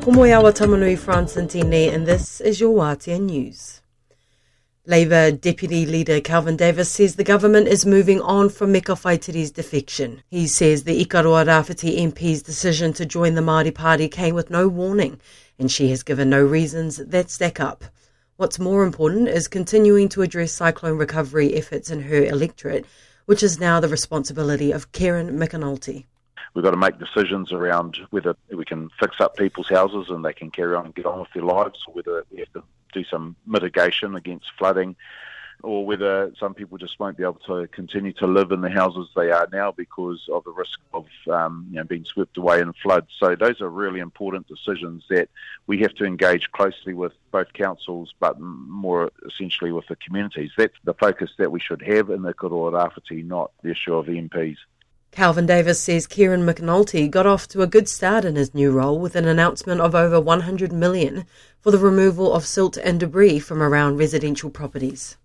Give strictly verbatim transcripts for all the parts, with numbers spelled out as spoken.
Ko moe awa tamanui Francentini, and this is your Wātea News. Labour Deputy Leader Kelvin Davis says the government is moving on from Meka Whaitiri's defection. He says the Ikaroa Rāwhiti M P's decision to join the Māori Party came with no warning, and she has given no reasons that stack up. What's more important is continuing to address cyclone recovery efforts in her electorate, which is now the responsibility of Kieran McAnulty. We've got to make decisions around whether we can fix up people's houses and they can carry on and get on with their lives, or whether we have to do some mitigation against flooding, or whether some people just won't be able to continue to live in the houses they are now because of the risk of um, you know, being swept away in floods. So those are really important decisions that we have to engage closely with both councils, but more essentially with the communities. That's the focus that we should have in the Ikaroa Rāwhiti, not the issue of the M Ps. Kelvin Davis says Kieran McAnulty got off to a good start in his new role with an announcement of over one hundred million dollars for the removal of silt and debris from around residential properties.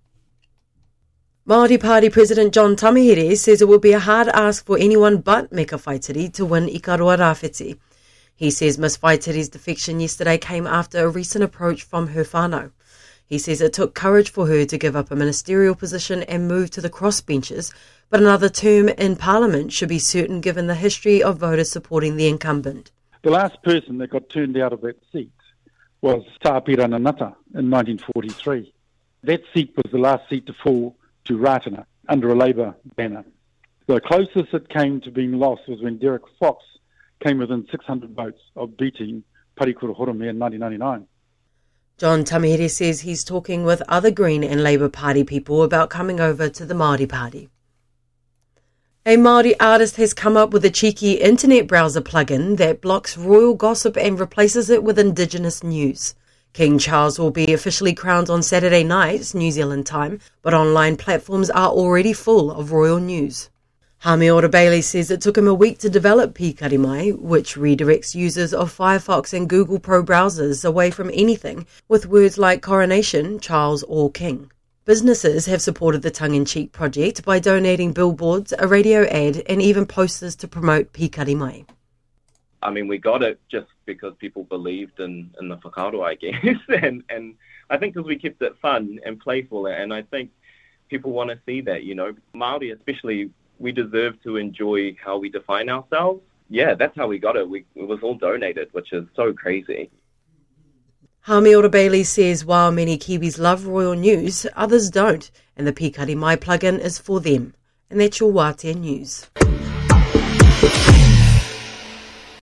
Māori Party President John Tamihere says it will be a hard ask for anyone but Meka Whaitiri to win Ikaroa Rāwhiti. He says Miss Whaitiri's defection yesterday came after a recent approach from her whānau. He says it took courage for her to give up a ministerial position and move to the crossbenches, but another term in Parliament should be certain given the history of voters supporting the incumbent. The last person that got turned out of that seat was Tāpira Nanata in nineteen forty-three. That seat was the last seat to fall to Ratana under a Labour banner. The closest it came to being lost was when Derek Fox came within six hundred votes of beating Parikura Horome in nineteen ninety-nine. John Tamihere says he's talking with other Green and Labour Party people about coming over to the Māori Party. A Māori artist has come up with a cheeky internet browser plugin that blocks royal gossip and replaces it with Indigenous news. King Charles will be officially crowned on Saturday night, New Zealand time, but online platforms are already full of royal news. Hamiora Bailey says it took him a week to develop Pikari Mai, which redirects users of Firefox and Google Pro browsers away from anything with words like coronation, Charles or King. Businesses have supported the tongue-in-cheek project by donating billboards, a radio ad and even posters to promote Pikari Mai. I mean, we got it just because people believed in, in the whakaaro, I guess, and, and I think because we kept it fun and playful, and I think people want to see that, you know. Māori especially, we deserve to enjoy how we define ourselves. Yeah, that's how we got it. We, it was all donated, which is so crazy. Hamiora Bailey says while many Kiwis love royal news, others don't, and the Pikari Mai plugin is for them. And that's your Wātea News.